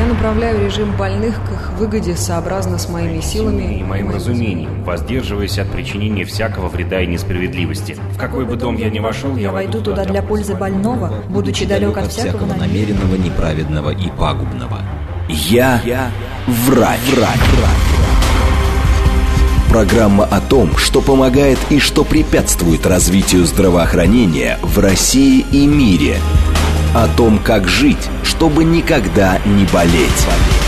Я направляю режим больных к их выгоде сообразно с моими силами и моим разумением, воздерживаясь от причинения всякого вреда и несправедливости. В какой бы дом я ни вошел, я войду туда для пользы больного, будучи далек от всякого намеренного, неправедного и пагубного. Я врач. Программа о том, что помогает и что препятствует развитию здравоохранения в России и мире. О том, как жить, чтобы никогда не болеть.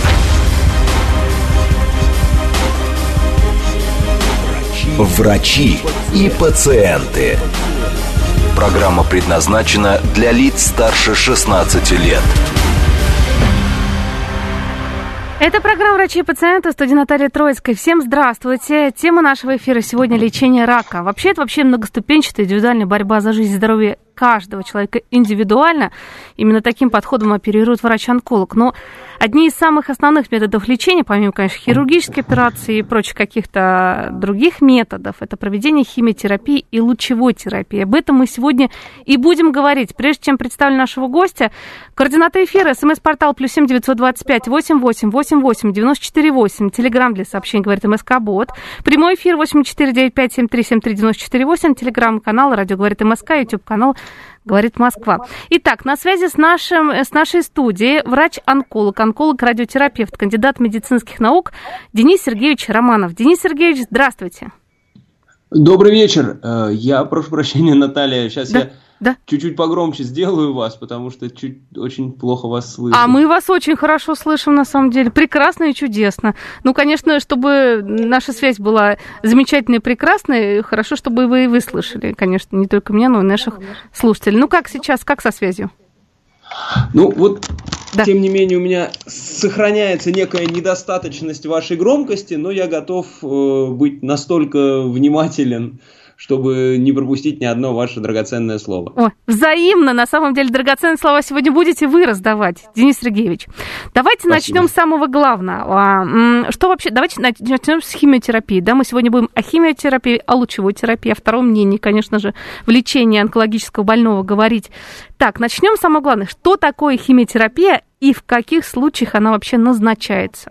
Врачи и пациенты. Программа предназначена для лиц старше 16 лет. Это программа «Врачи и пациенты», в студии Наталья Троицкая. Всем здравствуйте. Тема нашего эфира сегодня – лечение рака. Вообще, это многоступенчатая индивидуальная борьба за жизнь и здоровье каждого человека индивидуально. Именно таким подходом оперирует врач-онколог. Но одни из самых основных методов лечения, помимо, конечно, хирургической операции и прочих каких-то других методов, это проведение химиотерапии и лучевой терапии. Об этом мы сегодня и будем говорить. Прежде чем представлю нашего гостя, координаты эфира, смс-портал +7 925 88 88 94 8, телеграм для сообщений «Говорит МСК-бот», прямой эфир 8495 73 73 94 8, телеграм-канал «Радио говорит МСК», YouTube-канал «Говорит Москва». Итак, на связи с нашей студией врач-онколог, онколог-радиотерапевт, кандидат медицинских наук Денис Сергеевич Романов. Денис Сергеевич, здравствуйте. Добрый вечер. Я прошу прощения, Наталья, сейчас я чуть-чуть погромче сделаю вас, потому что очень плохо вас слышу. А мы вас очень хорошо слышим, на самом деле. Прекрасно и чудесно. Ну, конечно, чтобы наша связь была замечательной и прекрасной, хорошо, чтобы вы слышали, конечно, не только меня, но и наших слушателей. Ну, как сейчас, как со связью? Ну, вот, тем не менее, у меня сохраняется некая недостаточность вашей громкости, но я готов быть настолько внимателен, чтобы не пропустить ни одно ваше драгоценное слово. О, взаимно, на самом деле, драгоценные слова сегодня будете вы раздавать, Денис Сергеевич. Давайте начнем с самого главного. Что вообще, давайте начнем с химиотерапии. Да, мы сегодня будем о химиотерапии, о лучевой терапии, о втором мнении, конечно же, в лечении онкологического больного говорить. Так, начнем с самого главного. Что такое химиотерапия и в каких случаях она вообще назначается?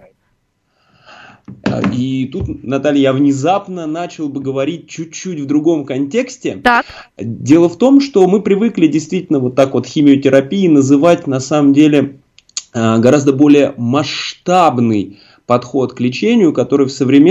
И тут, Наталья, я внезапно начал бы говорить чуть-чуть в другом контексте. Так. Дело в том, что мы привыкли действительно вот так вот химиотерапией называть на самом деле гораздо более масштабный подход к лечению, который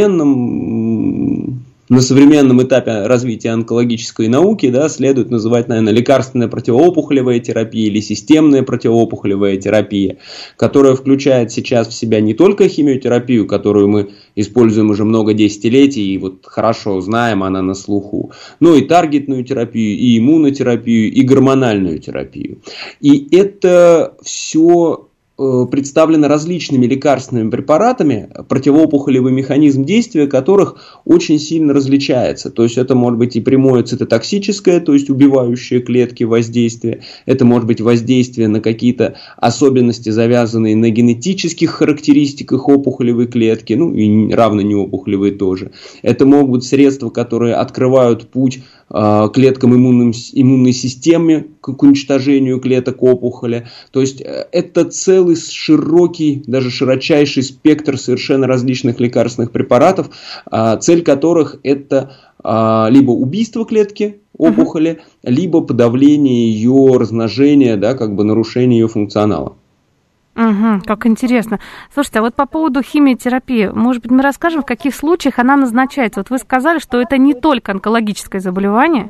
на современном этапе развития онкологической науки следует называть, наверное, лекарственная противоопухолевая терапия или системная противоопухолевая терапия, которая включает сейчас в себя не только химиотерапию, которую мы используем уже много десятилетий и вот хорошо знаем, она на слуху, но и таргетную терапию, и иммунотерапию, и гормональную терапию. И это все представлено различными лекарственными препаратами, противоопухолевый механизм действия которых очень сильно различается. То есть это может быть и прямое цитотоксическое, то есть убивающее клетки воздействие, это может быть воздействие на какие-то особенности, завязанные на генетических характеристиках опухолевой клетки, ну и равно неопухолевой тоже. Это могут быть средства, которые открывают путь клеткам иммунной системы к уничтожению клеток опухоли. То есть это целый широкий, даже широчайший спектр совершенно различных лекарственных препаратов, цель которых это либо убийство клетки опухоли, либо подавление ее размножения, нарушение ее функционала. Угу, как интересно. Слушайте, а вот по поводу химиотерапии, может быть, мы расскажем, в каких случаях она назначается? Вот вы сказали, что это не только онкологическое заболевание.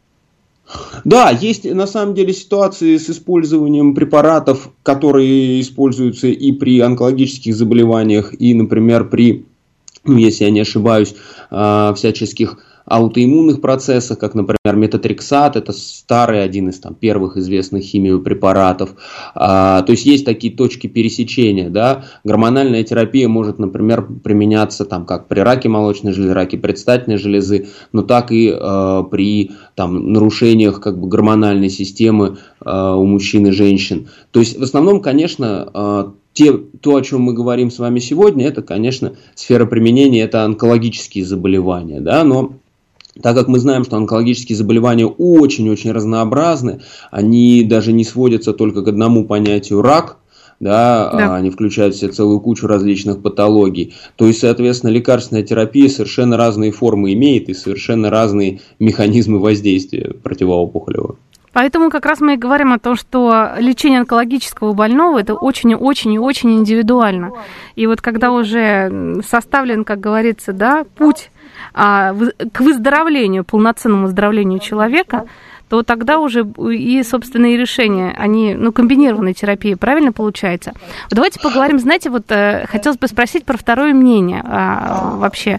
Да, есть на самом деле ситуации с использованием препаратов, которые используются и при онкологических заболеваниях, и, например, при, если я не ошибаюсь, всяческих аутоиммунных процессах, как, например, метотрексат, это старый, один из первых известных химиопрепаратов. То есть есть такие точки пересечения. Да? Гормональная терапия может, например, применяться как при раке молочной железы, раке предстательной железы, но так и при нарушениях гормональной системы у мужчин и женщин. То есть в основном, конечно, то, о чем мы говорим с вами сегодня, это, конечно, сфера применения, это онкологические заболевания, да, но так как мы знаем, что онкологические заболевания очень-очень разнообразны, они даже не сводятся только к одному понятию рак, да, они включают в себя целую кучу различных патологий. То есть, соответственно, лекарственная терапия совершенно разные формы имеет и совершенно разные механизмы воздействия противоопухолевого. Поэтому как раз мы и говорим о том, что лечение онкологического больного – это очень-очень и очень индивидуально. И вот когда уже составлен, как говорится, да, путь к выздоровлению, полноценному выздоровлению человека, то тогда уже и собственные решения, они, комбинированной терапии, правильно получается? Давайте поговорим, знаете, вот хотелось бы спросить про второе мнение вообще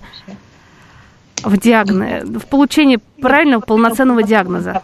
в получении правильного полноценного диагноза.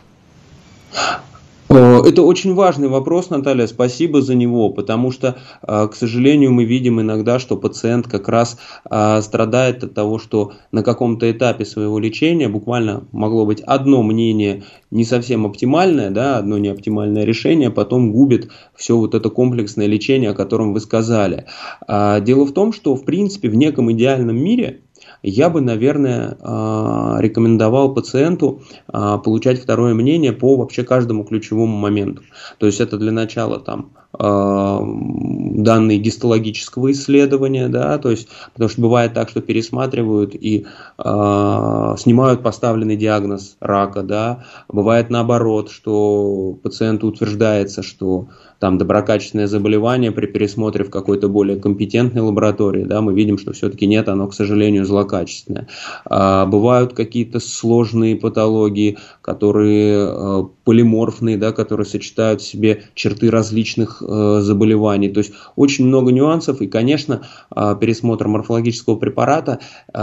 Это очень важный вопрос, Наталья, спасибо за него, потому что, к сожалению, мы видим иногда, что пациент как раз страдает от того, что на каком-то этапе своего лечения буквально могло быть одно мнение не совсем оптимальное, да, одно неоптимальное решение, потом губит все вот это комплексное лечение, о котором вы сказали. Дело в том, что, в принципе, в неком идеальном мире я бы, наверное, рекомендовал пациенту получать второе мнение по вообще каждому ключевому моменту. То есть это для начала данные гистологического исследования, да, то есть, потому что бывает так, что пересматривают и снимают поставленный диагноз рака, да, бывает наоборот, что пациенту утверждается, что там доброкачественное заболевание при пересмотре в какой-то более компетентной лаборатории, да, мы видим, что все-таки нет, оно, к сожалению, злокачественное. Бывают какие-то сложные патологии, которые полиморфные, да, которые сочетают в себе черты различных заболеваний. То есть очень много нюансов, и, конечно, пересмотр морфологического препарата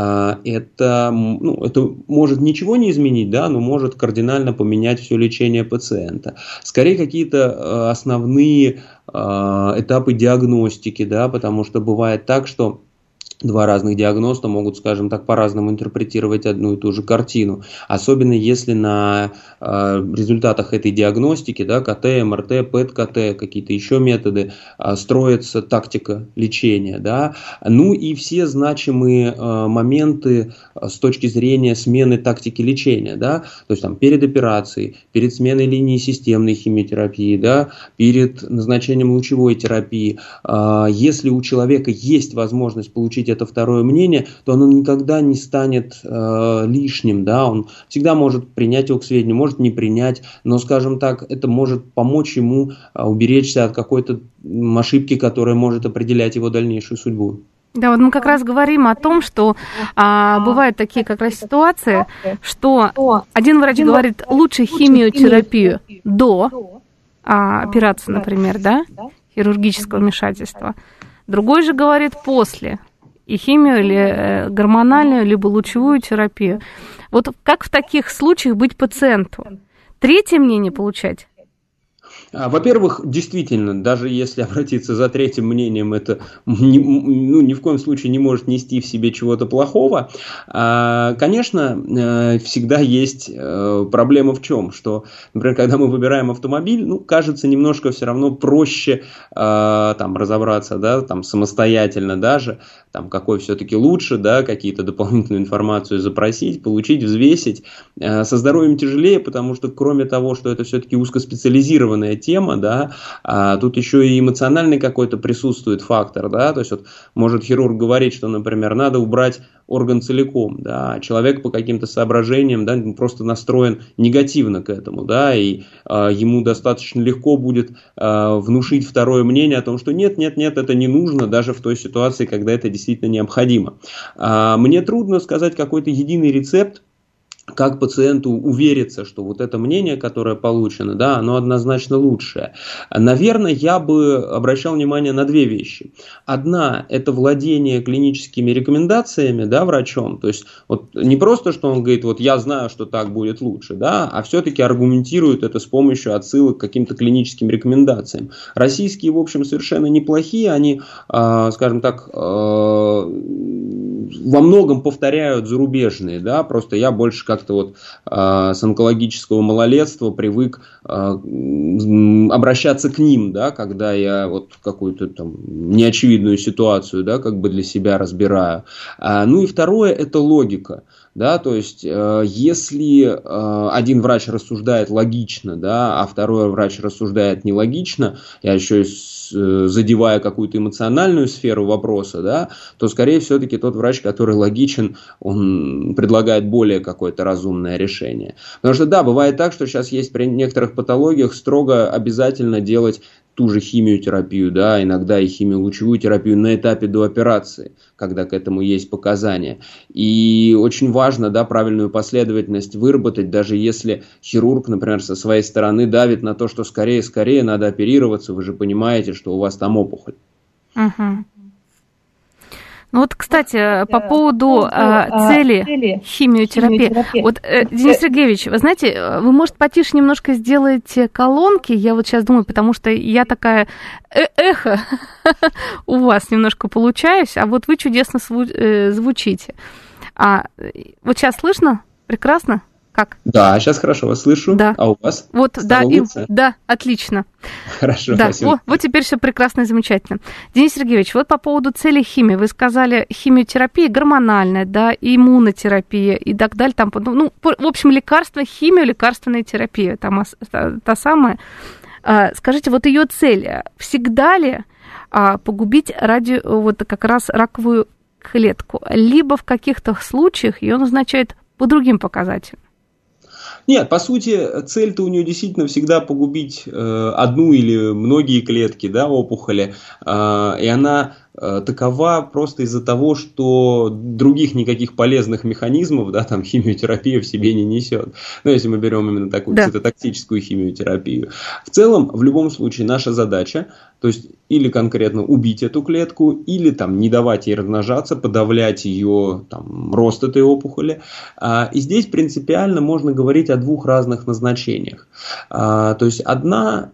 это может ничего не изменить, да, но может кардинально поменять все лечение пациента. Скорее, какие-то основные этапы диагностики, да, потому что бывает так, что два разных диагноста могут, скажем так, по-разному интерпретировать одну и ту же картину. Особенно если на результатах этой диагностики, да, КТ, МРТ, ПЭТ-КТ, какие-то еще методы, строится тактика лечения. Да. Ну и все значимые моменты с точки зрения смены тактики лечения. Да. То есть там, перед операцией, перед сменой линии системной химиотерапии, да, перед назначением лучевой терапии. Если у человека есть возможность получить это второе мнение, то оно никогда не станет лишним, да, он всегда может принять его к сведению, может не принять, но, скажем так, это может помочь ему уберечься от какой-то ошибки, которая может определять его дальнейшую судьбу. Да, вот мы как раз говорим о том, что бывают такие как раз ситуации, что один врач говорит лучше химиотерапию до операции, например, да, хирургического вмешательства, другой же говорит после. И химию, или гормональную, либо лучевую терапию. Вот как в таких случаях быть пациенту? Третье мнение получать? Во-первых, действительно, даже если обратиться за третьим мнением, это ни в коем случае не может нести в себе чего-то плохого. Конечно, всегда есть проблема в чем? Что, например, когда мы выбираем автомобиль, кажется немножко все равно проще разобраться, да, самостоятельно даже, какой все-таки лучше, да, какие-то дополнительную информацию запросить, получить, взвесить. Со здоровьем тяжелее, потому что кроме того, что это все-таки узкоспециализированная тема, да, тут еще и эмоциональный какой-то присутствует фактор, да, то есть вот может хирург говорить, что, например, надо убрать орган целиком, да, человек по каким-то соображениям, да, просто настроен негативно к этому, да, и ему достаточно легко будет внушить второе мнение о том, что нет, это не нужно, даже в той ситуации, когда это действительно необходимо. Мне трудно сказать какой-то единый рецепт, как пациенту увериться, что вот это мнение, которое получено, да, оно однозначно лучшее. Наверное, я бы обращал внимание на две вещи. Одна – это владение клиническими рекомендациями, да, врачом. То есть вот не просто, что он говорит, вот я знаю, что так будет лучше, да, а все-таки аргументирует это с помощью отсылок к каким-то клиническим рекомендациям. Российские, в общем, совершенно неплохие, они, скажем так, во многом повторяют зарубежные, да, просто я больше как-то вот с онкологического малолетства привык обращаться к ним, да, когда я вот какую-то там неочевидную ситуацию, да, как бы для себя разбираю. Ну и второе – это логика. Да, то есть, если один врач рассуждает логично, да, а второй врач рассуждает нелогично, я еще и задевая какую-то эмоциональную сферу вопроса, да, то скорее все-таки тот врач, который логичен, он предлагает более какое-то разумное решение. Потому что да, бывает так, что сейчас есть при некоторых патологиях строго обязательно делать ту же химиотерапию, да, иногда и химиолучевую терапию на этапе до операции, когда к этому есть показания. И очень важно, да, правильную последовательность выработать, даже если хирург, например, со своей стороны давит на то, что скорее надо оперироваться, вы же понимаете, что у вас там опухоль. Угу. Ну вот, кстати, по поводу цели химиотерапии. Вот, Денис Сергеевич, вы знаете, вы, может, потише немножко сделаете колонки, я вот сейчас думаю, потому что я такая эхо у вас немножко получаюсь, а вот вы чудесно звучите. Вот сейчас слышно? Прекрасно? Как? Да, сейчас хорошо вас слышу. Да. А у вас? Вот, да, отлично. Хорошо, да, спасибо. Вот теперь все прекрасно и замечательно. Денис Сергеевич, вот по поводу цели химии. Вы сказали, химиотерапия гормональная, да, иммунотерапия и так далее. Там, ну, в общем, лекарство, химия, лекарственная терапия, там та самая. Скажите, вот ее цель всегда ли погубить вот как раз раковую клетку, либо в каких-то случаях ее назначают по другим показателям? Нет, по сути, цель-то у нее действительно всегда погубить одну или многие клетки, да, опухоли, и она такова просто из-за того, что других никаких полезных механизмов, да, там химиотерапия в себе не несет. Ну, если мы берем именно такую цитотоксическую химиотерапию. В целом, в любом случае, наша задача, то есть или конкретно убить эту клетку, или там не давать ей размножаться, подавлять ее там, рост этой опухоли. И здесь принципиально можно говорить о двух разных назначениях. То есть одна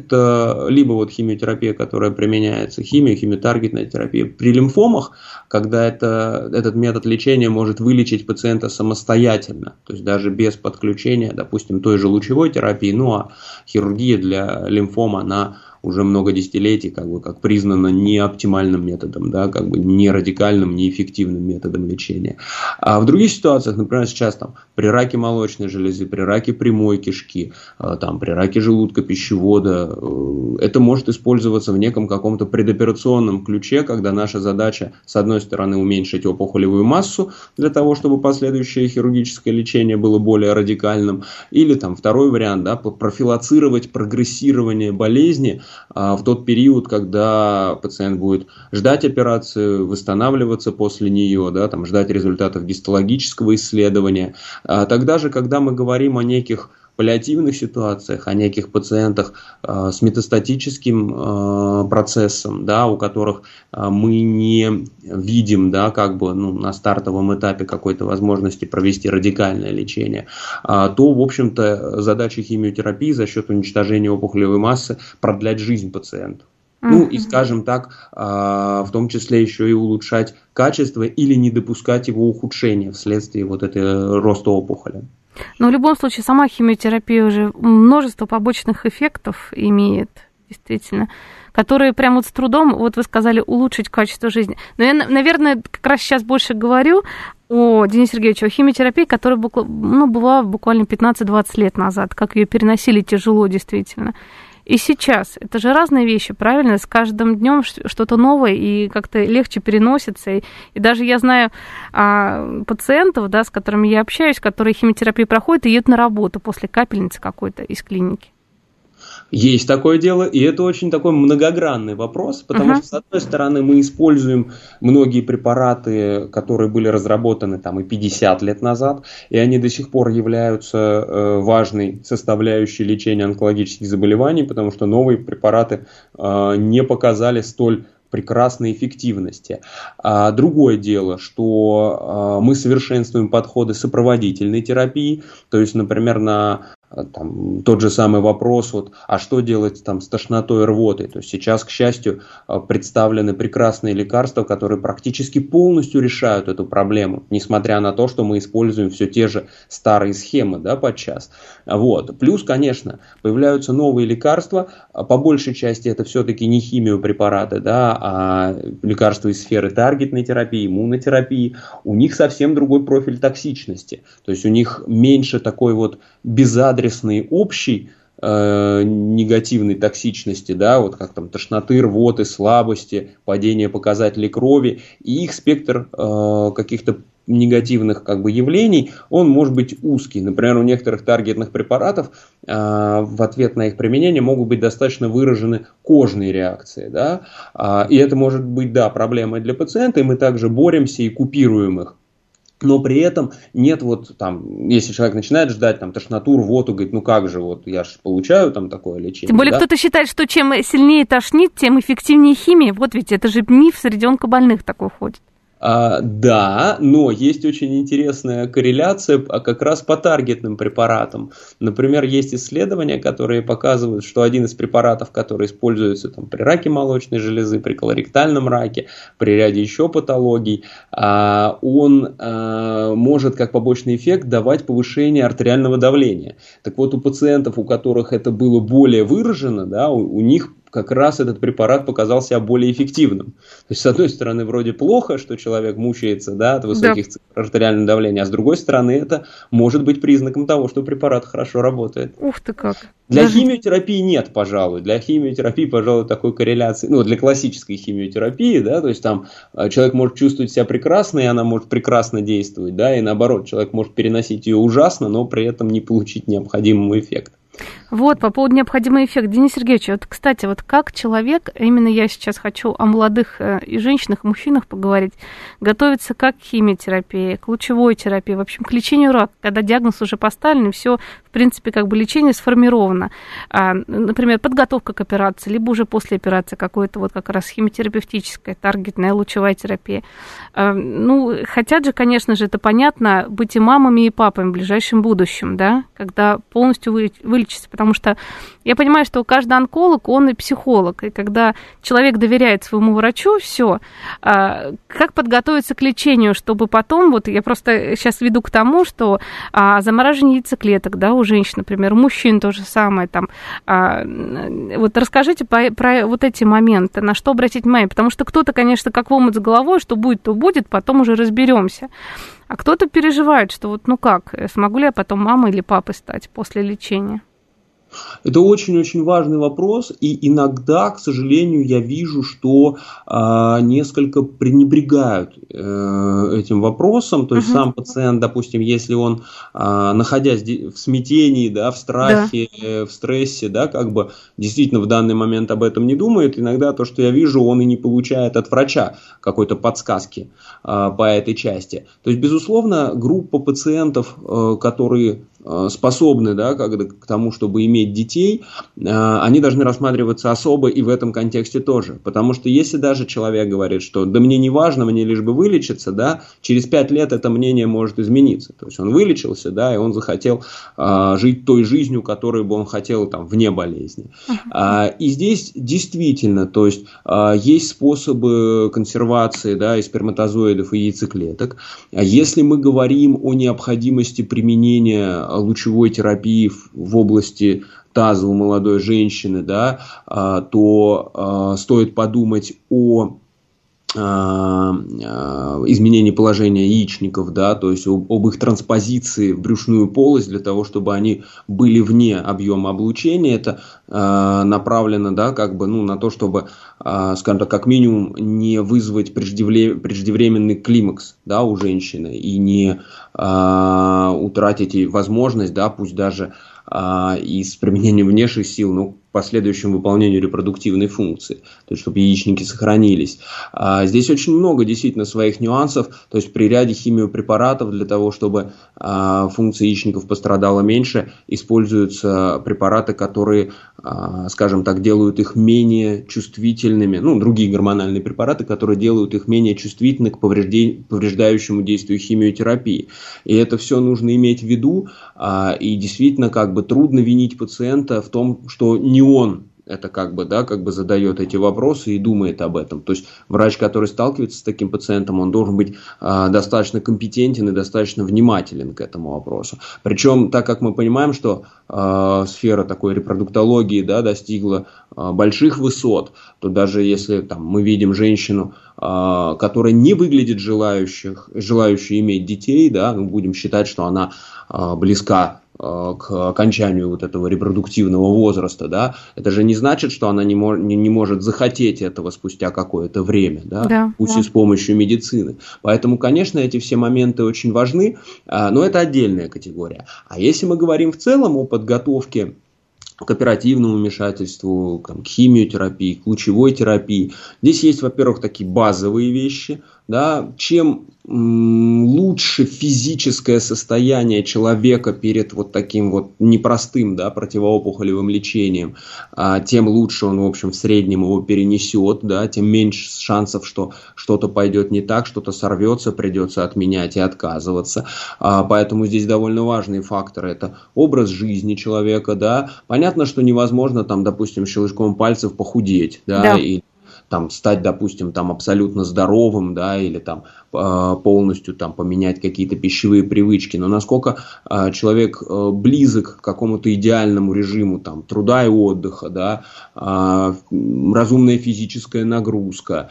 это либо вот химиотерапия, которая применяется, химиотаргетная терапия при лимфомах, когда этот метод лечения может вылечить пациента самостоятельно, то есть даже без подключения, допустим, той же лучевой терапии, ну а хирургия для лимфом, она уже много десятилетий как признана не оптимальным методом, да, как бы не радикальным, не эффективным методом лечения. А в других ситуациях, например, сейчас там, при раке молочной железы, при раке прямой кишки, там, при раке желудка, пищевода, это может использоваться в неком каком-то предоперационном ключе, когда наша задача, с одной стороны, уменьшить опухолевую массу для того, чтобы последующее хирургическое лечение было более радикальным, или там второй вариант, да, профилацировать прогрессирование болезни в тот период, когда пациент будет ждать операции, восстанавливаться после нее, да, там, ждать результатов гистологического исследования. Тогда же, когда мы говорим о неких паллиативных ситуациях, о неких пациентах с метастатическим процессом, да, у которых мы не видим, да, как бы, ну, на стартовом этапе какой-то возможности провести радикальное лечение, то, в общем-то, задача химиотерапии за счет уничтожения опухолевой массы продлять жизнь пациенту. Ну и, скажем так, в том числе еще и улучшать качество или не допускать его ухудшения вследствие вот этой роста опухоли. Но в любом случае сама химиотерапия уже множество побочных эффектов имеет, действительно, которые прямо вот с трудом, вот вы сказали, улучшить качество жизни. Но я, наверное, как раз сейчас больше говорю о Денисе Сергеевиче, о химиотерапии, которая была буквально 15-20 лет назад, как ее переносили тяжело, действительно. И сейчас. Это же разные вещи, правильно? С каждым днем что-то новое и как-то легче переносится. И даже я знаю пациентов, да, с которыми я общаюсь, которые химиотерапию проходят и едут на работу после капельницы какой-то из клиники. Есть такое дело, и это очень такой многогранный вопрос, потому что, с одной стороны, мы используем многие препараты, которые были разработаны там и 50 лет назад, и они до сих пор являются важной составляющей лечения онкологических заболеваний, потому что новые препараты не показали столь прекрасной эффективности. Другое дело, что мы совершенствуем подходы сопроводительной терапии, то есть, например, на там, тот же самый вопрос, вот, а что делать там с тошнотой и рвотой? То есть сейчас, к счастью, представлены прекрасные лекарства, которые практически полностью решают эту проблему, несмотря на то, что мы используем все те же старые схемы, да, подчас. Вот. Плюс, конечно, появляются новые лекарства, по большей части это все-таки не химиопрепараты, да, а лекарства из сферы таргетной терапии, иммунотерапии. У них совсем другой профиль токсичности, то есть у них меньше такой вот безадресной общей негативной токсичности, да, вот как там тошноты, рвоты, слабости, падение показателей крови, и их спектр каких-то негативных как бы явлений, он может быть узкий. Например, у некоторых таргетных препаратов в ответ на их применение могут быть достаточно выражены кожные реакции, да, и это может быть, да, проблемой для пациента, и мы также боремся и купируем их. Но при этом нет вот там, если человек начинает ждать там тошноту, рвоту, говорит, ну как же, вот я же получаю там такое лечение. Тем более, да? Кто-то считает, что чем сильнее тошнит, тем эффективнее химия. Вот ведь это же миф среди онкобольных такой ходит. Да, но есть очень интересная корреляция как раз по таргетным препаратам. Например, есть исследования, которые показывают, что один из препаратов, который используется там, при раке молочной железы, при колоректальном раке, при ряде еще патологий, он может как побочный эффект давать повышение артериального давления. Так вот, у пациентов, у которых это было более выражено, да, у них как раз этот препарат показал себя более эффективным. То есть, с одной стороны, вроде плохо, что человек мучается, да, от высоких цифр артериального давления, а с другой стороны, это может быть признаком того, что препарат хорошо работает. Ух ты как! Для химиотерапии нет, пожалуй. Для химиотерапии, пожалуй, такой корреляции, ну, для классической химиотерапии, да, то есть там человек может чувствовать себя прекрасно, и она может прекрасно действовать, да, и наоборот, человек может переносить ее ужасно, но при этом не получить необходимого эффекта. Вот, по поводу необходимый эффект. Денис Сергеевич, вот, кстати, вот как человек, именно я сейчас хочу о молодых и женщинах, и мужчинах поговорить, готовится как к химиотерапии, к лучевой терапии, в общем, к лечению рака, когда диагноз уже поставлен, и все, в принципе, как бы лечение сформировано. Например, подготовка к операции, либо уже после операции какое-то вот как раз химиотерапевтическая, таргетная, лучевая терапия. Ну, хотят же, конечно же, это понятно, быть и мамами, и папами в ближайшем будущем, да, когда полностью вылечиться, потому что я понимаю, что каждый онколог, он и психолог, и когда человек доверяет своему врачу, все, как подготовиться к лечению, чтобы потом, вот я просто сейчас веду к тому, что замораживание яйцеклеток, да, у женщин, например, у мужчин то же самое, там, вот расскажите про вот эти моменты, на что обратить внимание, потому что кто-то, конечно, как в омут с головой, что будет, то будет, потом уже разберемся. А кто-то переживает, что вот, ну как, смогу ли я потом мамой или папой стать после лечения? Это очень-очень важный вопрос, и иногда, к сожалению, я вижу, что несколько пренебрегают этим вопросом, то есть сам пациент, допустим, если он, находясь в смятении, да, в страхе, в стрессе, да, как бы действительно в данный момент об этом не думает, иногда то, что я вижу, он и не получает от врача какой-то подсказки по этой части. То есть, безусловно, группа пациентов, которые способны, да, к тому, чтобы иметь детей, они должны рассматриваться особо и в этом контексте тоже. Потому что если даже человек говорит, что да мне не важно, мне лишь бы вылечиться, да, через 5 лет это мнение может измениться. То есть он вылечился, да, и он захотел жить той жизнью, которую бы он хотел там, вне болезни. И здесь действительно, то есть есть способы консервации, да, и сперматозоидов, и яйцеклеток. Если мы говорим о необходимости применения лучевой терапии в области таза у молодой женщины, да, то стоит подумать о изменении положения яичников, да, то есть об их транспозиции в брюшную полость для того, чтобы они были вне объема облучения. Это направлено, да, как бы, ну, на то, чтобы, скажем так, как минимум не вызвать преждевременный климакс, да, у женщины и не утратить возможность, да, пусть даже и с применением внешних сил, ну, последующему выполнению репродуктивной функции, то есть чтобы яичники сохранились. Здесь очень много действительно своих нюансов, то есть при ряде химиопрепаратов для того, чтобы функция яичников пострадала меньше, используются препараты, которые, скажем так, делают их менее чувствительными, другие гормональные препараты, которые делают их менее чувствительны к повреждающему действию химиотерапии. И это все нужно иметь в виду, и действительно трудно винить пациента в том, что не он это задает эти вопросы и думает об этом. То есть врач, который сталкивается с таким пациентом, он должен быть достаточно компетентен и достаточно внимателен к этому вопросу. Причем, так как мы понимаем, что сфера такой репродуктологии достигла больших высот, то даже если мы видим женщину, которая не выглядит желающей иметь детей, будем считать, что она близка к окончанию этого репродуктивного возраста, это же не значит, что она не может захотеть этого спустя какое-то время, пусть и с помощью медицины. Поэтому, конечно, эти все моменты очень важны, но это отдельная категория. А если мы говорим в целом о подготовке к оперативному вмешательству, к химиотерапии, к лучевой терапии, здесь есть, во-первых, такие базовые вещи. Чем лучше физическое состояние человека перед таким непростым противоопухолевым лечением, тем лучше он, в общем, в среднем его перенесет, тем меньше шансов, что что-то пойдет не так, что-то сорвется, придется отменять и отказываться. Поэтому здесь довольно важные факторы. Это образ жизни человека. Понятно, что невозможно, допустим, щелчком пальцев похудеть, и стать, допустим, абсолютно здоровым, или полностью поменять какие-то пищевые привычки. Но насколько человек близок к какому-то идеальному режиму труда и отдыха, разумная физическая нагрузка,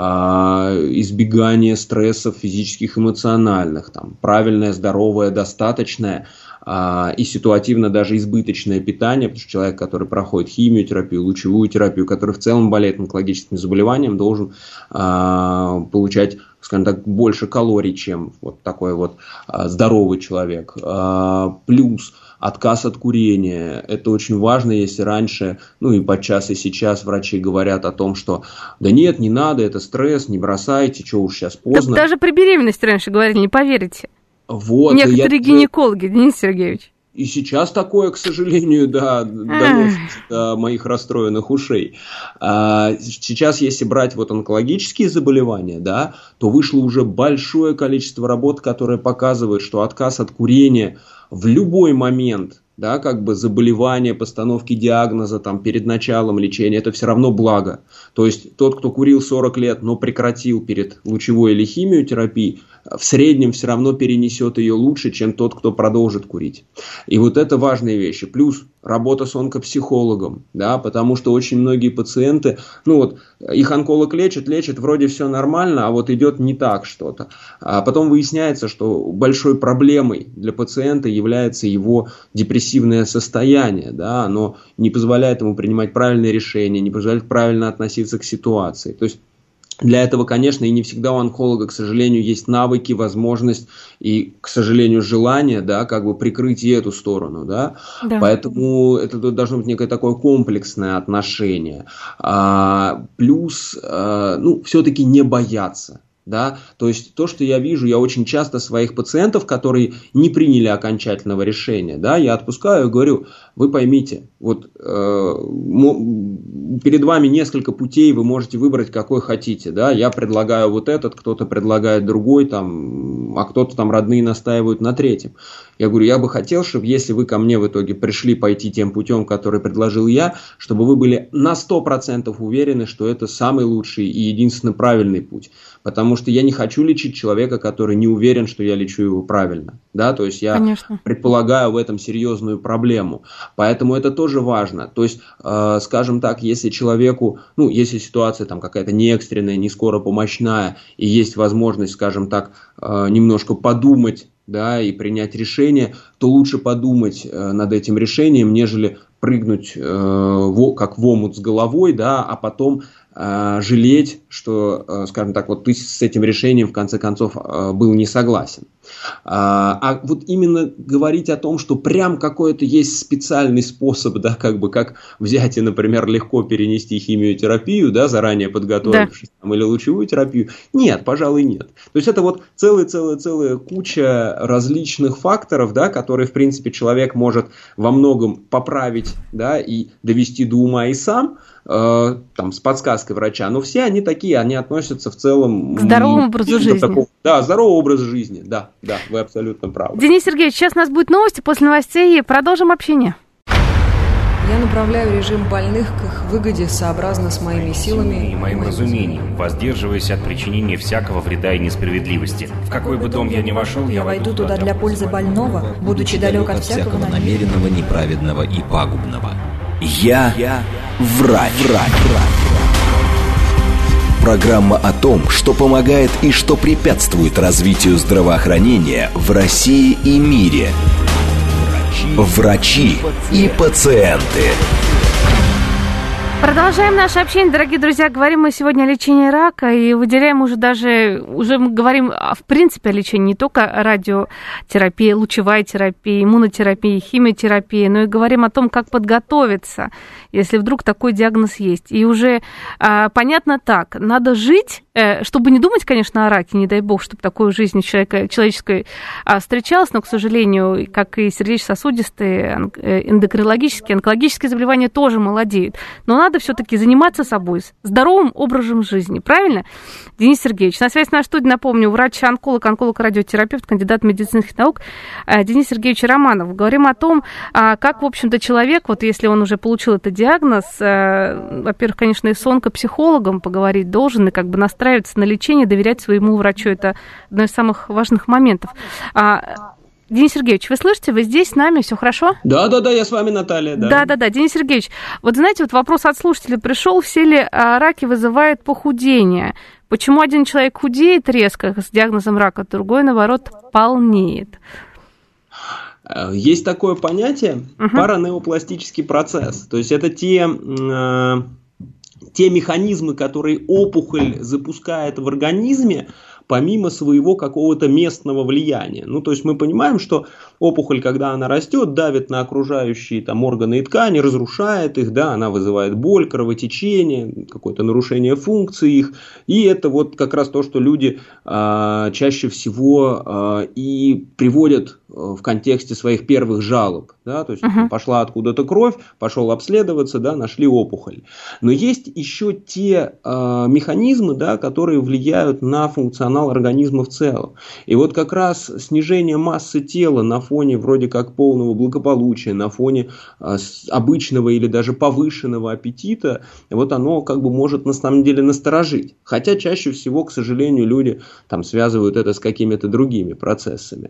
избегание стрессов физических, эмоциональных, правильное, здоровое, достаточное и ситуативно даже избыточное питание, потому что человек, который проходит химиотерапию, лучевую терапию, который в целом болеет онкологическим заболеванием, должен получать, скажем так, больше калорий, чем такой здоровый человек. Плюс отказ от курения. Это очень важно, если раньше, и подчас и сейчас врачи говорят о том, что да нет, не надо, это стресс, не бросайте, что уж сейчас поздно. Даже при беременности раньше говорили, не поверите. Некоторые гинекологи, Денис Сергеевич. И сейчас такое, к сожалению, доносится до моих расстроенных ушей. Сейчас, если брать онкологические заболевания, то вышло уже большое количество работ, которые показывают, что отказ от курения в любой момент, заболевания, постановки диагноза перед началом лечения, это все равно благо. То есть тот, кто курил 40 лет, но прекратил перед лучевой или химиотерапией, в среднем все равно перенесет ее лучше, чем тот, кто продолжит курить. И это важные вещи. Плюс работа с онкопсихологом, потому что очень многие пациенты, их онколог лечит, вроде все нормально, а идет не так что-то. А потом выясняется, что большой проблемой для пациента является его депрессивное состояние, оно не позволяет ему принимать правильные решения, не позволяет правильно относиться к ситуации. То есть для этого, конечно, и не всегда у онколога, к сожалению, есть навыки, возможность и, к сожалению, желание, прикрыть и эту сторону, Поэтому это должно быть некое такое комплексное отношение. Плюс, все-таки не бояться. То есть то, что я вижу, я очень часто своих пациентов, которые не приняли окончательного решения, я отпускаю и говорю: вы поймите, перед вами несколько путей, вы можете выбрать, какой хотите, я предлагаю этот, кто-то предлагает другой, а кто-то родные настаивают на третьем. Я говорю, я бы хотел, чтобы если вы ко мне в итоге пришли пойти тем путем, который предложил я, чтобы вы были на 100% уверены, что это самый лучший и единственно правильный путь. Потому что я не хочу лечить человека, который не уверен, что я лечу его правильно. То есть я предполагаю в этом серьезную проблему. Поэтому это тоже важно. То есть, скажем так, если человеку, если ситуация какая-то не экстренная, не скоропомощная, и есть возможность, скажем так, немножко подумать, и принять решение, то лучше подумать над этим решением, нежели прыгнуть как в омут с головой, да, а потом жалеть, что, скажем так, вот ты с этим решением в конце концов был не согласен. А вот именно говорить о том, что прям какой-то есть специальный способ, да, как взять и, например, легко перенести химиотерапию, да, заранее подготовившись, или лучевую терапию, нет, пожалуй, нет. То есть это вот целая куча различных факторов, да, которые, в принципе, человек может во многом поправить, да, и довести до ума и сам, там, с подсказкой врача, но все они такие, они относятся в целом к здоровому образу жизни. Да, здоровый образ жизни, да, вы абсолютно правы. Денис Сергеевич, сейчас у нас будут новости, после новостей продолжим общение. Я направляю режим больных к их выгоде сообразно с моими силами и моим разумением, воздерживаясь от причинения всякого вреда и несправедливости. В какой бы дом я ни вошел, я войду туда для пользы больного, будучи далек от всякого намеренного, неправедного и пагубного. Я врач. Программа о том, что помогает и что препятствует развитию здравоохранения в России и мире. Врачи и пациенты. Продолжаем наше общение, дорогие друзья. Говорим мы сегодня о лечении рака и выделяем уже мы говорим в принципе о лечении не только радиотерапии, лучевая терапия, иммунотерапия, химиотерапия, но и говорим о том, как подготовиться, если вдруг такой диагноз есть. И уже понятно так, надо жить, чтобы не думать, конечно, о раке, не дай бог, чтобы такое в жизни человеческой встречалось, но, к сожалению, как и сердечно-сосудистые, эндокринологические, онкологические заболевания тоже молодеют. Но надо все-таки заниматься собой, здоровым образом жизни, правильно? Денис Сергеевич, на связи с нашей студией, напомню, врач-онколог, онколог-радиотерапевт, кандидат медицинских наук Денис Сергеевич Романов. Говорим о том, как, в общем-то, человек, вот если он уже получил этот диагноз, во-первых, конечно, и с онкопсихологом поговорить должен, и как бы настраиваться на лечение, доверять своему врачу. Это одно из самых важных моментов. Денис Сергеевич, вы слышите, вы здесь с нами, все хорошо? Да, я с вами, Наталья. Да, Денис Сергеевич, вот знаете, вот вопрос от слушателя пришел, все ли раки вызывают похудение? Почему один человек худеет резко с диагнозом рака, другой, наоборот, полнеет? Есть такое понятие паранеопластический процесс, то есть это те механизмы, которые опухоль запускает в организме, помимо своего какого-то местного влияния. Ну, то есть мы понимаем, что опухоль, когда она растет, давит на окружающие там органы и ткани, разрушает их, да, она вызывает боль, кровотечение, какое-то нарушение функций их. И это вот как раз то, что люди чаще всего и приводят в контексте своих первых жалоб. Да, то есть пошла откуда-то кровь, пошел обследоваться, да, нашли опухоль. Но есть еще те механизмы, да, которые влияют на функционал организма в целом. И вот как раз снижение массы тела на фоне вроде как полного благополучия, на фоне обычного или даже повышенного аппетита, вот оно как бы может на самом деле насторожить. Хотя чаще всего, к сожалению, люди там связывают это с какими-то другими процессами.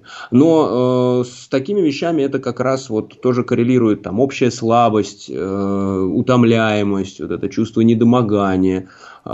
Но с такими вещами это как раз вот тоже коррелирует там общая слабость, утомляемость, вот это чувство недомогания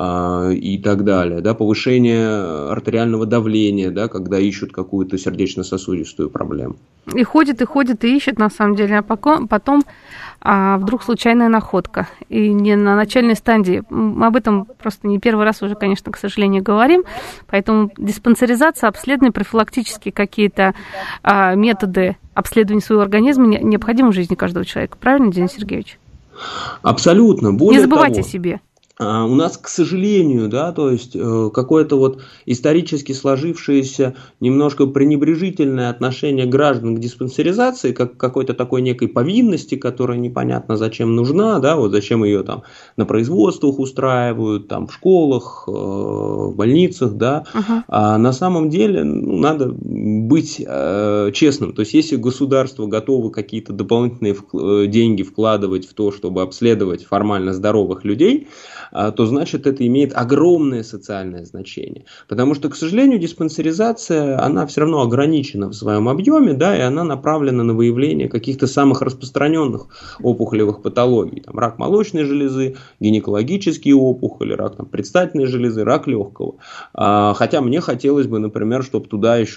и так далее, да, повышение артериального давления, да, когда ищут какую-то сердечно-сосудистую проблему. И ходит, и ищет, на самом деле, а потом вдруг случайная находка. И не на начальной стадии. Мы об этом просто не первый раз уже, конечно, к сожалению, говорим. Поэтому диспансеризация, обследование, профилактические какие-то методы обследования своего организма необходимы в жизни каждого человека. Правильно, Денис Сергеевич? Абсолютно. Более не забывайте того, о себе. У нас, к сожалению, да, то есть какое-то вот исторически сложившееся немножко пренебрежительное отношение граждан к диспансеризации, как какой-то такой некой повинности, которая непонятно зачем нужна, да, вот зачем ее там на производствах устраивают, там в школах, в больницах, да, а на самом деле надо быть честным, то есть если государство готово какие-то дополнительные деньги вкладывать в то, чтобы обследовать формально здоровых людей, то значит это имеет огромное социальное значение. Потому что, к сожалению, диспансеризация, она все равно ограничена в своем объеме, да, и она направлена на выявление каких-то самых распространенных опухолевых патологий. Там, рак молочной железы, гинекологические опухоли, рак там, предстательной железы, рак легкого. Хотя мне хотелось бы, например, чтобы туда еще там, входили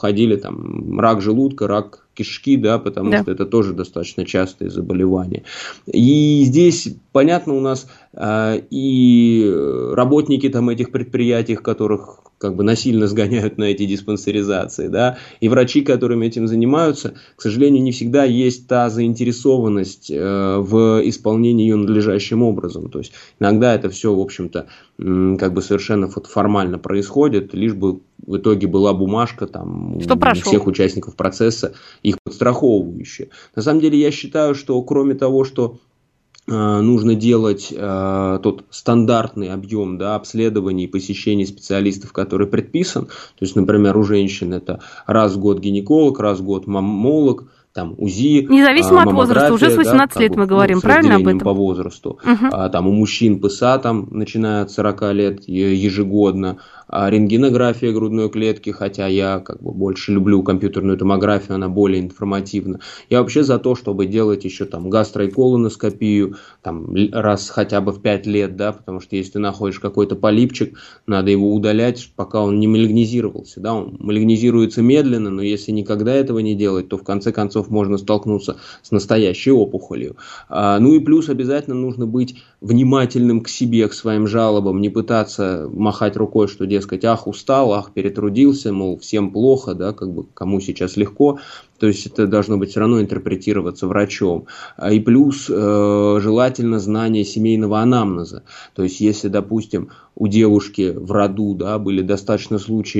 находили там рак желудка, рак кишки, да, потому что это тоже достаточно частые заболевания. И здесь, понятно, у нас и работники там этих предприятий, которых как бы насильно сгоняют на эти диспансеризации, да, и врачи, которыми этим занимаются, к сожалению, не всегда есть та заинтересованность в исполнении ее надлежащим образом. То есть иногда это все, в общем-то, как бы совершенно формально происходит, лишь бы в итоге была бумажка там у всех участников процесса, их подстраховывающая. На самом деле я считаю, что кроме того, что нужно делать тот стандартный объем, да, обследований и посещений специалистов, который предписан. То есть, например, у женщин это раз в год гинеколог, раз в год маммолог, там УЗИ, независимо от возраста, уже с 18 лет мы говорим, правильно об этом? По возрасту. Там у мужчин ПСА там, начиная от 40 лет ежегодно, рентгенография грудной клетки, хотя я как бы больше люблю компьютерную томографию, она более информативна. Я вообще за то, чтобы делать еще там гастро- и колоноскопию там, раз хотя бы в 5 лет, да, потому что если ты находишь какой-то полипчик, надо его удалять, пока он не малигнизировался. Да, он малигнизируется медленно, но если никогда этого не делать, то в конце концов можно столкнуться с настоящей опухолью. Ну и плюс обязательно нужно быть внимательным к себе, к своим жалобам, не пытаться махать рукой, что дескать, ах, устал, ах, перетрудился, мол, всем плохо, да, как бы кому сейчас легко. То есть это должно быть все равно интерпретироваться врачом. И плюс желательно знание семейного анамнеза. То есть если, допустим, у девушки в роду, да, были достаточно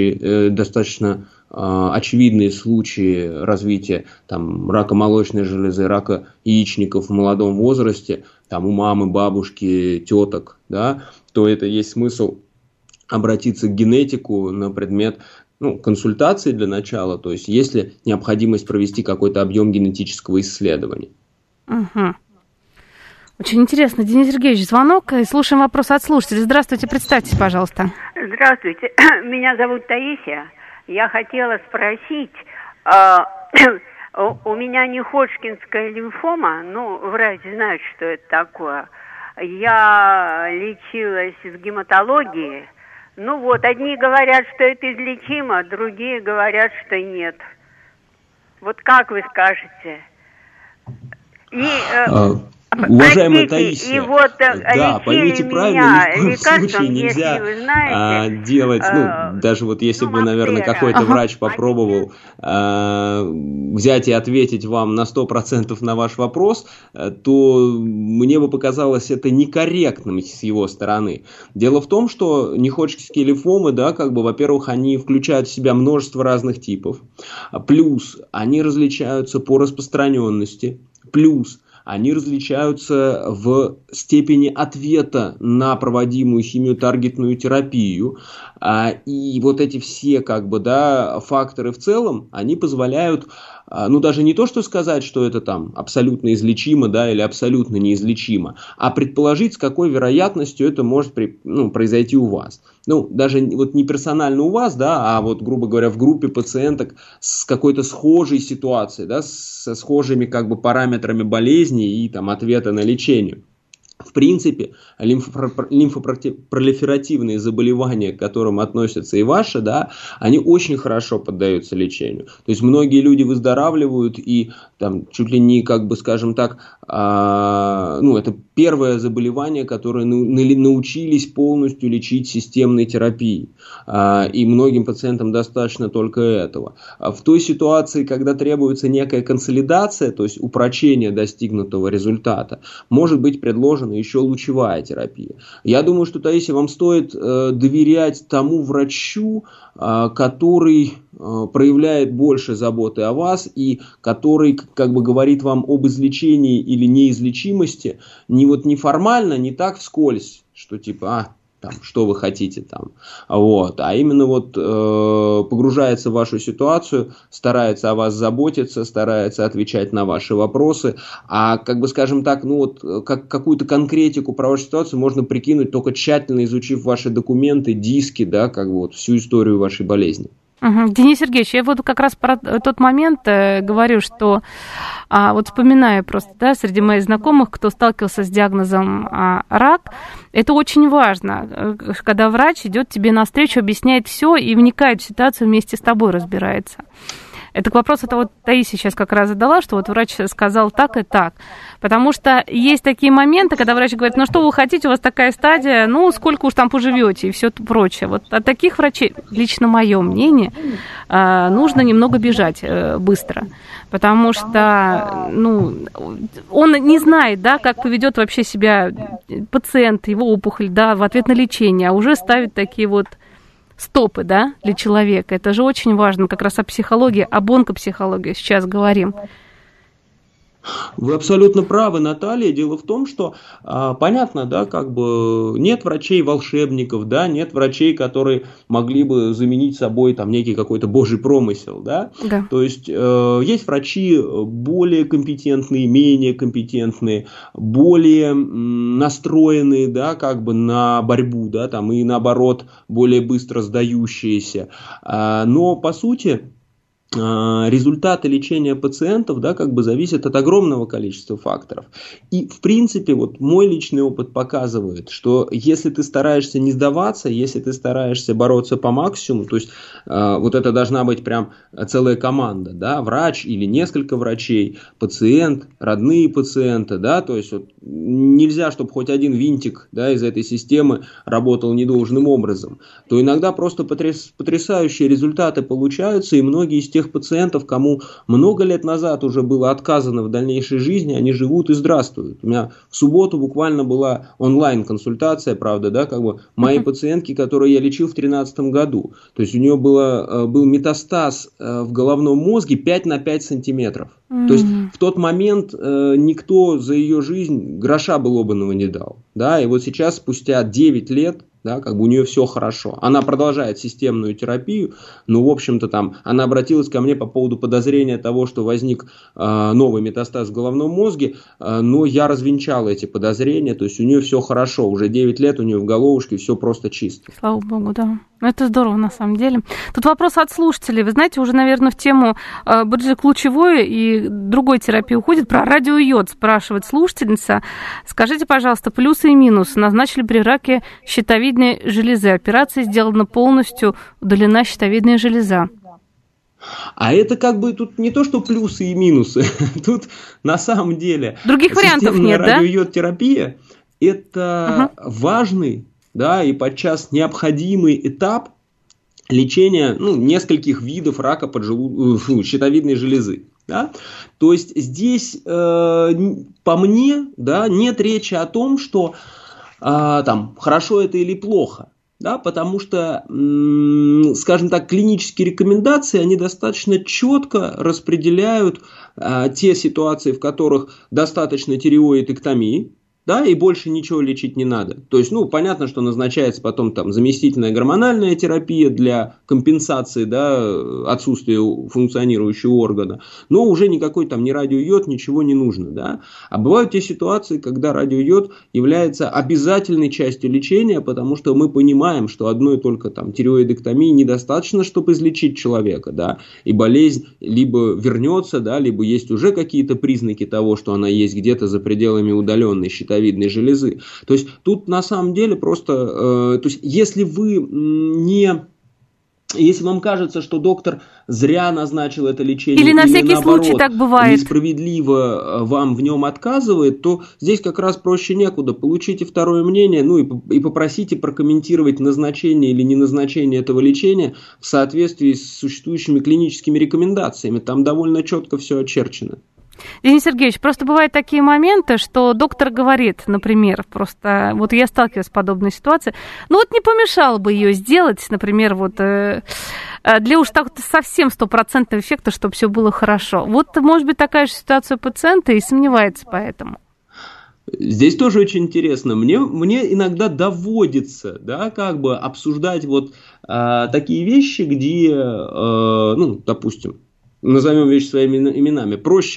очевидные случаи развития там, рака молочной железы, рака яичников в молодом возрасте, там, у мамы, бабушки, теток, да, то это есть смысл обратиться к генетику на предмет консультации для начала, то есть есть ли необходимость провести какой-то объем генетического исследования. Угу. Очень интересно. Денис Сергеевич, звонок, и слушаем вопрос от слушателей. Здравствуйте, представьтесь, пожалуйста. Здравствуйте, меня зовут Таисия. Я хотела спросить, у меня не Ходжкинская лимфома, врач знает, что это такое. Я лечилась в гематологии. Одни говорят, что это излечимо, другие говорят, что нет. Вот как вы скажете? Уважаемая Таисия, да, поймите правильно, ни в коем случае нельзя делать, даже вот если бы, наверное, какой-то врач попробовал взять и ответить вам на 100% на ваш вопрос, то мне бы показалось это некорректным с его стороны. Дело в том, что неходжкинские лимфомы, да, как бы, во-первых, они включают в себя множество разных типов, плюс они различаются по распространенности, плюс они различаются в степени ответа на проводимую химиотаргетную терапию. И вот эти все факторы в целом, они позволяют, даже не то, что сказать, что это там абсолютно излечимо, да, или абсолютно неизлечимо, а предположить, с какой вероятностью это может произойти у вас. Даже вот не персонально у вас, да, а вот, грубо говоря, в группе пациенток с какой-то схожей ситуацией, да, со схожими параметрами болезни и там ответа на лечение. В принципе, лимфопролиферативные заболевания, к которым относятся и ваши, да, они очень хорошо поддаются лечению. То есть многие люди выздоравливают и там чуть ли не, скажем так, это первое заболевание, которое научились полностью лечить системной терапией. И многим пациентам достаточно только этого. В той ситуации, когда требуется некая консолидация, то есть упрочение достигнутого результата, может быть предложена еще лучевая терапия. Я думаю, что, Таисия, вам стоит доверять тому врачу, который проявляет больше заботы о вас и который говорит вам об излечении или неизлечимости не формально, не так вскользь, что что вы хотите там, а именно погружается в вашу ситуацию, старается о вас заботиться, старается отвечать на ваши вопросы, а скажем так, какую-то конкретику про вашу ситуацию можно прикинуть, только тщательно изучив ваши документы, диски, да, всю историю вашей болезни. Денис Сергеевич, я вот как раз про тот момент говорю, что вот вспоминаю просто, да, среди моих знакомых, кто сталкивался с диагнозом рак, это очень важно, когда врач идет тебе навстречу, объясняет все и вникает в ситуацию, вместе с тобой разбирается. Это к вопросу, это вот Таисия сейчас как раз задала, что вот врач сказал так и так. Потому что есть такие моменты, когда врач говорит, ну что вы хотите, у вас такая стадия, ну сколько уж там поживете и все прочее. Вот от таких врачей, лично мое мнение, нужно немного бежать быстро. Потому что, он не знает, да, как поведет вообще себя пациент, его опухоль, да, в ответ на лечение, а уже ставит такие вот стопы, да, для человека. Это же очень важно, как раз о психологии, об онкопсихологии сейчас говорим. Вы абсолютно правы, Наталья. Дело в том, что понятно, да, как бы нет врачей-волшебников, да, нет врачей, которые могли бы заменить собой там некий какой-то божий промысел, да. Да. То есть есть врачи более компетентные, менее компетентные, более настроенные, да, как бы на борьбу, да, там и наоборот более быстро сдающиеся. Но по сути результаты лечения пациентов, да, как бы зависят от огромного количества факторов. И, в принципе, вот мой личный опыт показывает, что если ты стараешься не сдаваться, если ты стараешься бороться по максимуму, то есть вот это должна быть прям целая команда, да, врач или несколько врачей, пациент, родные пациенты, да, то есть вот нельзя, чтобы хоть один винтик, да, из этой системы работал недолжным образом, то иногда просто потрясающие результаты получаются, и многие из тех пациентов, кому много лет назад уже было отказано в дальнейшей жизни, они живут и здравствуют. У меня в субботу буквально была онлайн-консультация, правда, да, как бы моей пациентки, которую я лечил в 2013 году. То есть у нее был метастаз в головном мозге 5 на 5 сантиметров. То есть в тот момент никто за ее жизнь гроша бы лобаного не дал. Да? И вот сейчас, спустя 9 лет, да, как бы у нее все хорошо. Она продолжает системную терапию, но, в общем-то, там она обратилась ко мне по поводу подозрения того, что возник новый метастаз в головном мозге, но я развенчал эти подозрения, то есть у нее все хорошо, уже 9 лет у нее в головушке все просто чисто. Слава богу, да. Это здорово, на самом деле. Тут вопрос от слушателей. Вы знаете, уже, наверное, в тему баджик-лучевой и другой терапии уходит. Про радиойод спрашивает слушательница. Скажите, пожалуйста, плюсы и минусы. Назначили при раке щитовидной железы. Операция сделана полностью, удалена щитовидная железа. А это как бы тут не то, что плюсы и минусы. Тут на самом деле других вариантов нет, да? Радиойод-терапия – это важный, да, и подчас необходимый этап лечения нескольких видов рака щитовидной железы. Да? То есть здесь, по мне, да, нет речи о том, что там, хорошо это или плохо. Да, потому что, скажем так, клинические рекомендации, они достаточно четко распределяют те ситуации, в которых достаточно тиреоидэктомии, да, и больше ничего лечить не надо. То есть, понятно, что назначается потом там заместительная гормональная терапия для компенсации, да, отсутствия функционирующего органа, но уже никакой там ни радиойод, ничего не нужно, да. А бывают те ситуации, когда радиойод является обязательной частью лечения, потому что мы понимаем, что одной только там тиреоидэктомии недостаточно, чтобы излечить человека, да, и болезнь либо вернется, да, либо есть уже какие-то признаки того, что она есть где-то за пределами удаленной щитовидной железы. То есть тут на самом деле просто, то есть если вам кажется, что доктор зря назначил это лечение, или на всякий случай так бывает, несправедливо вам в нем отказывает, то здесь как раз проще некуда. Получите второе мнение, и попросите прокомментировать назначение или не назначение этого лечения в соответствии с существующими клиническими рекомендациями. Там довольно четко все очерчено. Денис Сергеевич, просто бывают такие моменты, что доктор говорит, например, просто, вот я сталкивалась с подобной ситуацией, не помешало бы ее сделать, например, для уж так совсем 100% эффекта, чтобы все было хорошо. Вот может быть такая же ситуация у пациента и сомневается поэтому. Здесь тоже очень интересно. Мне иногда доводится, да, как бы обсуждать такие вещи, где, допустим, назовем вещи своими именами, проще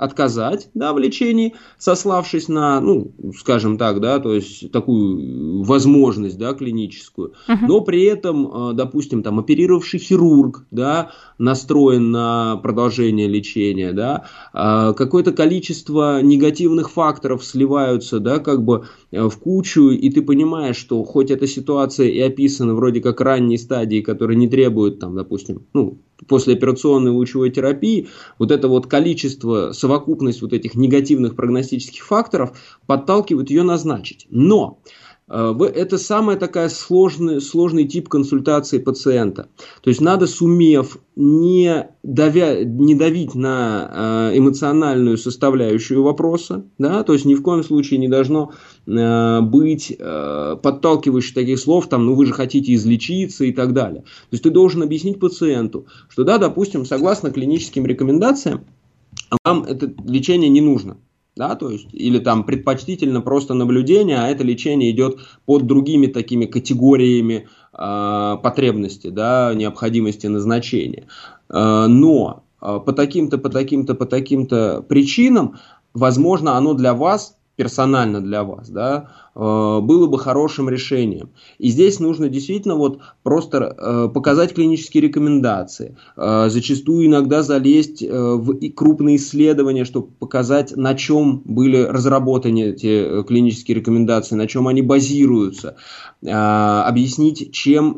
отказать, да, в лечении, сославшись на, ну, скажем так, да, то есть такую возможность, да, клиническую, но при этом, допустим, там оперировавший хирург, да, настроен на продолжение лечения, да, какое-то количество негативных факторов сливаются, да, как бы в кучу, и ты понимаешь, что хоть эта ситуация и описана вроде как ранней стадии, которая не требует, там, допустим, ну, послеоперационной лучевой терапии, вот это вот количество, совокупность вот этих негативных прогностических факторов подталкивает ее назначить. Но это самая такая сложный тип консультации пациента. То есть надо, сумев не давить на эмоциональную составляющую вопроса, да, то есть ни в коем случае не должно быть подталкивающих таких слов, там, ну вы же хотите излечиться и так далее. То есть ты должен объяснить пациенту, что да, допустим, согласно клиническим рекомендациям, вам это лечение не нужно. Да, то есть, или там предпочтительно просто наблюдение, а это лечение идет под другими такими категориями потребности, да, необходимости назначения. Но по таким-то причинам, возможно, оно для вас, персонально для вас, да, было бы хорошим решением. И здесь нужно действительно вот просто показать клинические рекомендации, зачастую иногда залезть в крупные исследования, чтобы показать, на чем были разработаны эти клинические рекомендации, на чем они базируются, объяснить,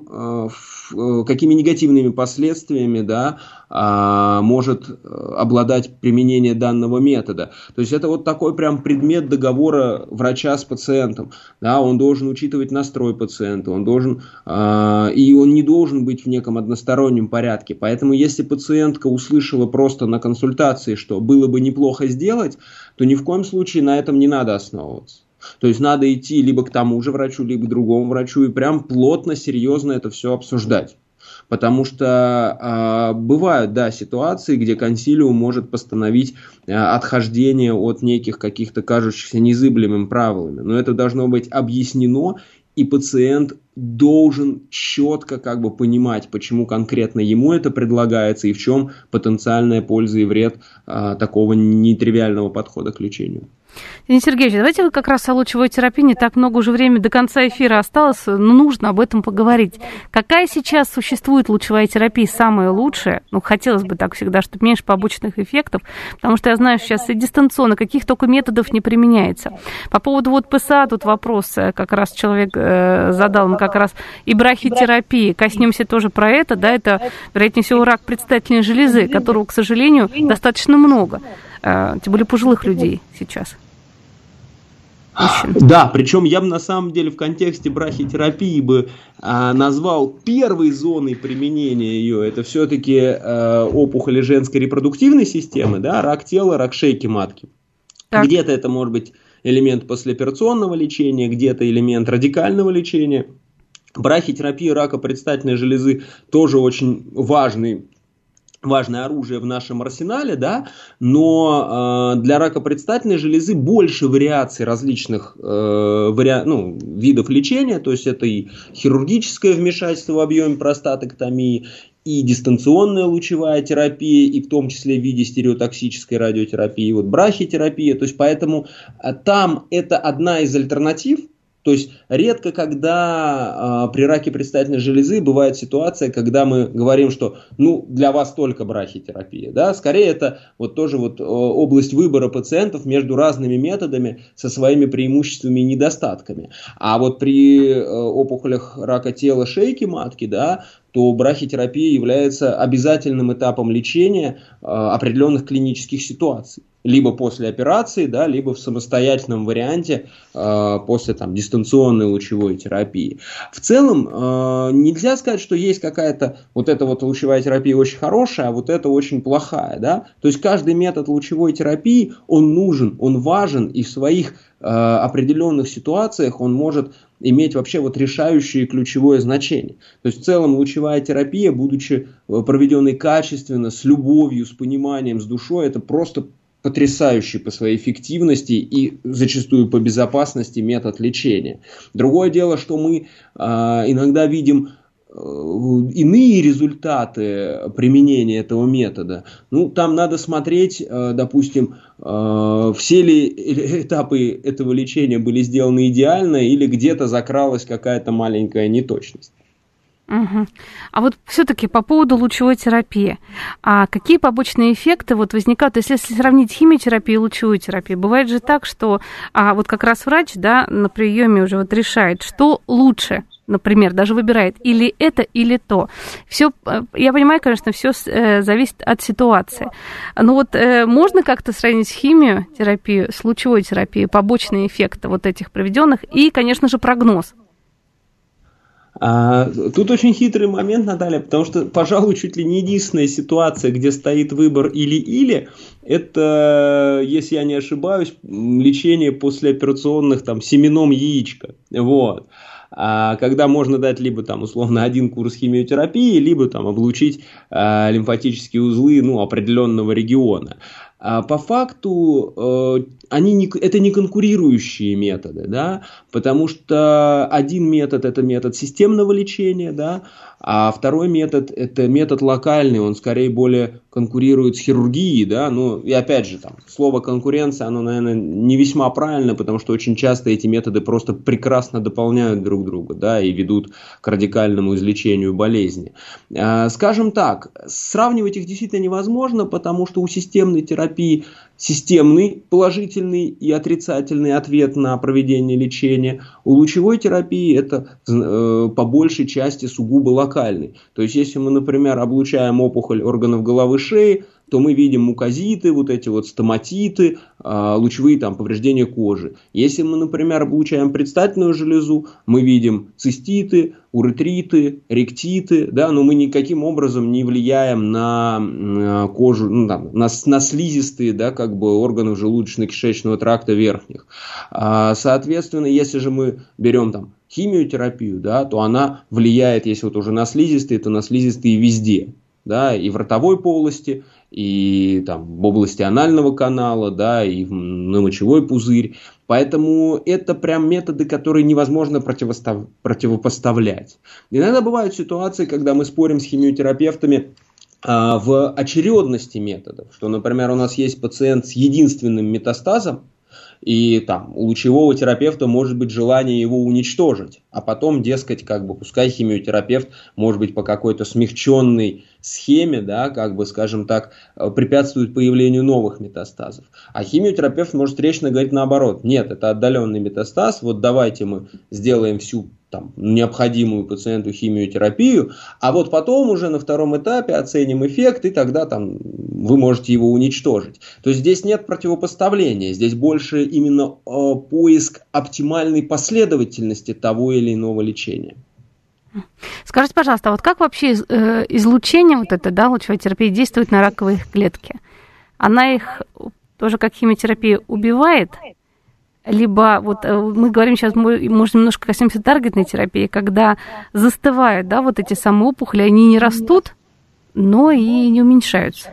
какими негативными последствиями, да, может обладать применение данного метода. То есть это вот такой прям предмет договора врача с пациентом. Да, он должен учитывать настрой пациента, он должен, и он не должен быть в неком одностороннем порядке. Поэтому если пациентка услышала просто на консультации, что было бы неплохо сделать, то ни в коем случае на этом не надо основываться. То есть надо идти либо к тому же врачу, либо к другому врачу и прям плотно, серьезно это все обсуждать. Потому что бывают, да, ситуации, где консилиум может постановить отхождение от неких каких-то кажущихся незыблемыми правилами. Но это должно быть объяснено, и пациент должен четко как бы понимать, почему конкретно ему это предлагается и в чем потенциальная польза и вред такого нетривиального подхода к лечению. Денис Сергеевич, давайте вы как раз о лучевой терапии, не так много уже времени до конца эфира осталось, но нужно об этом поговорить. Какая сейчас существует лучевая терапия самая лучшая? Ну, хотелось бы так всегда, чтобы меньше побочных эффектов, потому что я знаю, что сейчас и дистанционно, каких только методов не применяется. По поводу вот ПСА, тут вопрос как раз человек задал, мы как раз и брахитерапии, коснемся тоже про это, да, это, вероятнее всего, рак предстательной железы, которого, к сожалению, достаточно много, тем более пожилых людей сейчас. Да, причем я бы на самом деле в контексте брахитерапии бы назвал первой зоной применения ее, это все-таки опухоли женской репродуктивной системы, да, рак тела, рак шейки матки. Так. Где-то это может быть элемент послеоперационного лечения, где-то элемент радикального лечения. Брахитерапия рака предстательной железы тоже очень важное оружие в нашем арсенале, да, но для рака предстательной железы больше вариаций различных видов лечения, то есть это и хирургическое вмешательство в объеме простатэктомии, и дистанционная лучевая терапия, и в том числе в виде стереотоксической радиотерапии, вот брахитерапия, то есть поэтому там это одна из альтернатив. То есть редко, когда при раке предстательной железы бывает ситуация, когда мы говорим, что для вас только брахитерапия. Да? Скорее это вот тоже вот область выбора пациентов между разными методами со своими преимуществами и недостатками. А вот при опухолях рака тела шейки матки, да, то брахитерапия является обязательным этапом лечения определенных клинических ситуаций. Либо после операции, да, либо в самостоятельном варианте после дистанционной лучевой терапии. В целом нельзя сказать, что есть какая-то вот эта вот лучевая терапия очень хорошая, а вот эта очень плохая. Да? То есть каждый метод лучевой терапии, он нужен, он важен, и в своих определенных ситуациях он может иметь вообще вот решающее ключевое значение. То есть в целом лучевая терапия, будучи проведенной качественно, с любовью, с пониманием, с душой, это просто потрясающий по своей эффективности и зачастую по безопасности метод лечения. Другое дело, что мы иногда видим иные результаты применения этого метода, ну, там надо смотреть, допустим, все ли этапы этого лечения были сделаны идеально или где-то закралась какая-то маленькая неточность. Угу. А вот все-таки по поводу лучевой терапии, а какие побочные эффекты вот возникают, если сравнить химиотерапию и лучевую терапию? Бывает же так, что вот как раз врач, да, на приеме уже вот решает, что лучше, например, даже выбирает или это, или то. Все, я понимаю, конечно, все зависит от ситуации. Но вот можно как-то сравнить химиотерапию с лучевой терапией, побочные эффекты вот этих проведенных и, конечно же, прогноз? Тут очень хитрый момент, Наталья, потому что, пожалуй, чуть ли не единственная ситуация, где стоит выбор или-или, это, если я не ошибаюсь, лечение послеоперационных там семеном яичка. Вот. Когда можно дать либо там условно один курс химиотерапии, либо там облучить лимфатические узлы определенного региона. По факту это не конкурирующие методы, да, потому что один метод – это метод системного лечения, да, а второй метод – это метод локальный, он скорее более конкурирует с хирургией, да, и опять же, там, слово конкуренция, оно, наверное, не весьма правильно, потому что очень часто эти методы просто прекрасно дополняют друг друга, да, и ведут к радикальному излечению болезни. Скажем так, сравнивать их действительно невозможно, потому что у системной терапии системный положительный и отрицательный ответ на проведение лечения. У лучевой терапии это по большей части сугубо локальный. То есть, если мы, например, облучаем опухоль органов головы, шеи, то мы видим мукозиты, вот эти вот стоматиты, лучевые там повреждения кожи. Если мы, например, облучаем предстательную железу, мы видим циститы, уретриты, ректиты, да, но мы никаким образом не влияем на кожу, на слизистые, да, как бы органов желудочно-кишечного тракта верхних. Соответственно, если же мы берем там химиотерапию, да, то она влияет, если вот уже на слизистые, то на слизистые везде, да, и в ротовой полости, и там в области анального канала, да, и на мочевой пузырь. Поэтому это прям методы, которые невозможно противопоставлять. Иногда бывают ситуации, когда мы спорим с химиотерапевтами в очередности методов, что, например, у нас есть пациент с единственным метастазом, и там у лучевого терапевта может быть желание его уничтожить, а потом, дескать, как бы пускай химиотерапевт, может быть, по какой-то смягченной схеме, да, как бы, скажем так, препятствует появлению новых метастазов. А химиотерапевт может встречно говорить наоборот: нет, это отдаленный метастаз, вот давайте мы сделаем всю там необходимую пациенту химиотерапию, а вот потом уже на втором этапе оценим эффект, и тогда там вы можете его уничтожить. То есть здесь нет противопоставления, здесь больше именно поиск оптимальной последовательности того или иного лечения. Скажите, пожалуйста, вот как вообще излучение, вот это, да, лучевая терапия действует на раковые клетки? Она их тоже как химиотерапия убивает? Либо вот мы говорим сейчас, может, немножко коснемся таргетной терапии, когда застывают, да, вот эти самые опухоли, они не растут, но и не уменьшаются.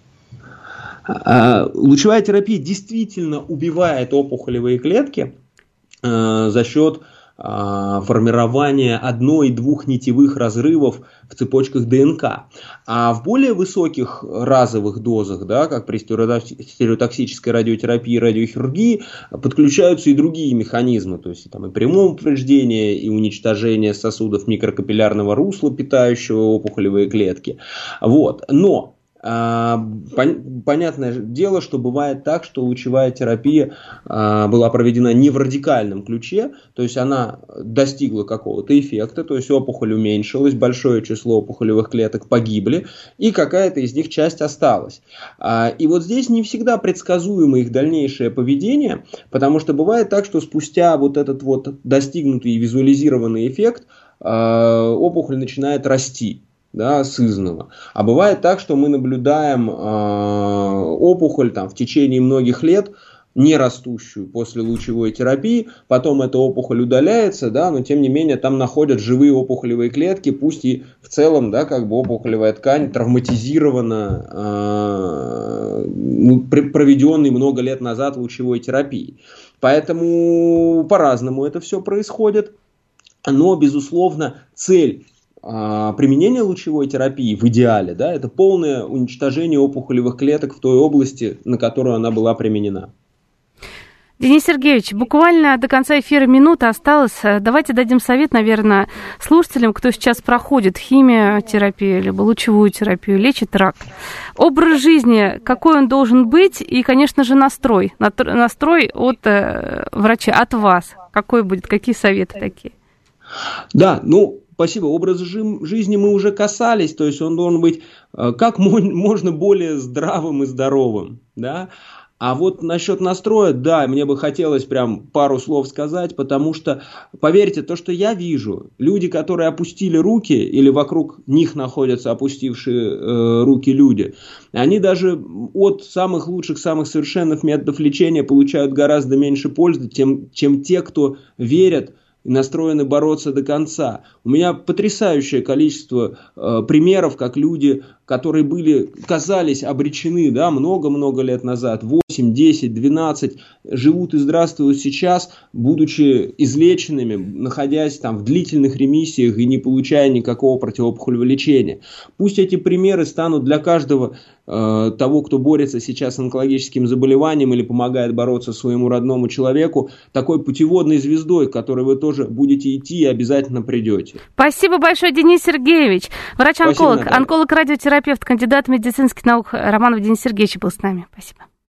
Лучевая терапия действительно убивает опухолевые клетки за счет формирования 1- и 2-нитевых разрывов в цепочках ДНК. А в более высоких разовых дозах, да, как при стереотоксической радиотерапии и радиохирургии, подключаются и другие механизмы, то есть там и прямое повреждение, и уничтожение сосудов микрокапиллярного русла, питающего опухолевые клетки. Вот. Но понятное дело, что бывает так, что лучевая терапия была проведена не в радикальном ключе, то есть она достигла какого-то эффекта, то есть опухоль уменьшилась, большое число опухолевых клеток погибли, и какая-то из них часть осталась. И вот здесь не всегда предсказуемо их дальнейшее поведение, потому что бывает так, что спустя вот этот вот достигнутый и визуализированный эффект опухоль начинает расти. Да, сызнова. А бывает так, что мы наблюдаем опухоль там, в течение многих лет, не растущую после лучевой терапии, потом эта опухоль удаляется, да, но тем не менее там находят живые опухолевые клетки, пусть и в целом, да, как бы опухолевая ткань травматизирована проведенной много лет назад лучевой терапией. Поэтому по-разному это все происходит, но, безусловно, цель применение лучевой терапии в идеале, да, это полное уничтожение опухолевых клеток в той области, на которую она была применена. Денис Сергеевич, буквально до конца эфира минута осталось. Давайте дадим совет, наверное, слушателям, кто сейчас проходит химиотерапию, либо лучевую терапию, лечит рак. Образ жизни, какой он должен быть, и, конечно же, настрой от врача, от вас. Какой будет, какие советы такие? Да, спасибо. Образ жизни мы уже касались, то есть он должен быть как можно более здравым и здоровым, да. А вот насчет настроя, да, мне бы хотелось прям пару слов сказать, потому что, поверьте, то, что я вижу, люди, которые опустили руки, или вокруг них находятся опустившие руки люди, они даже от самых лучших, самых совершенных методов лечения получают гораздо меньше пользы, чем те, кто верят и настроены бороться до конца. У меня потрясающее количество примеров, как люди, которые казались обречены, да, много-много лет назад, 8, 10, 12, живут и здравствуют сейчас, будучи излеченными, находясь там в длительных ремиссиях и не получая никакого противоопухолевого лечения. Пусть эти примеры станут для каждого того, кто борется сейчас с онкологическим заболеванием или помогает бороться своему родному человеку, такой путеводной звездой, к которой вы тоже будете идти и обязательно придете. Спасибо большое, Денис Сергеевич. Врач-онколог, онколог-радиотерапевт, кандидат медицинских наук Романов Денис Сергеевич был с нами. Спасибо.